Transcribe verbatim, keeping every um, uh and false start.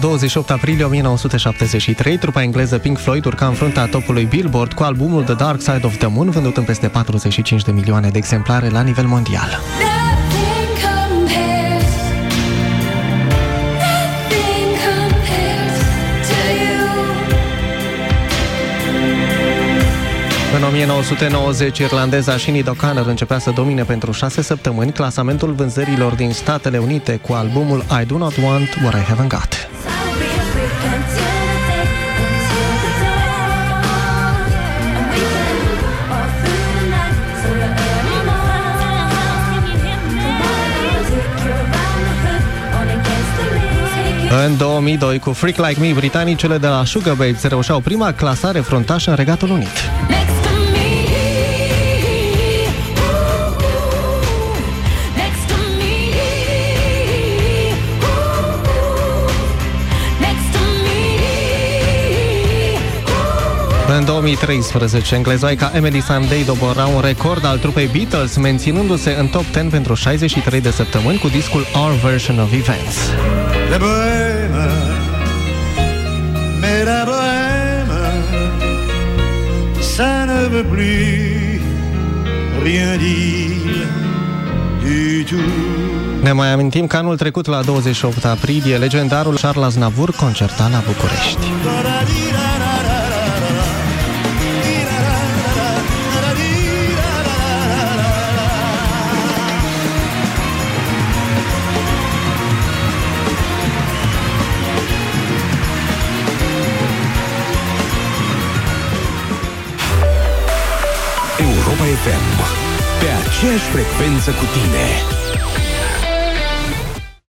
douăzeci și opt aprilie o mie nouă sute șaptezeci și trei, trupa engleză Pink Floyd urca în fruntea topului Billboard cu albumul The Dark Side of the Moon, vândut în peste patruzeci și cinci de milioane de exemplare la nivel mondial. În o mie nouă sute nouăzeci, irlandeza Sinead O'Connor începea să domine pentru șase săptămâni clasamentul vânzărilor din Statele Unite cu albumul I Do Not Want What I Haven't Got. În două mii doi, cu Freak Like Me, britanicele de la Sugababes reușeau prima clasare fruntașă în Regatul Unit. În două mii treisprezece, englezoica Emily Sandé dobora un record al trupei Beatles, menținându-se în top zece pentru șaizeci și trei de săptămâni cu discul Our Version of Events. La bohème, mais la bohème, ça ne veut plus rien dire du tout. Ne mai amintim că anul trecut, la douăzeci și opt aprilie, legendarul Charles Aznavour concerta la București. Europa F M, pe aceeași frecvență cu tine.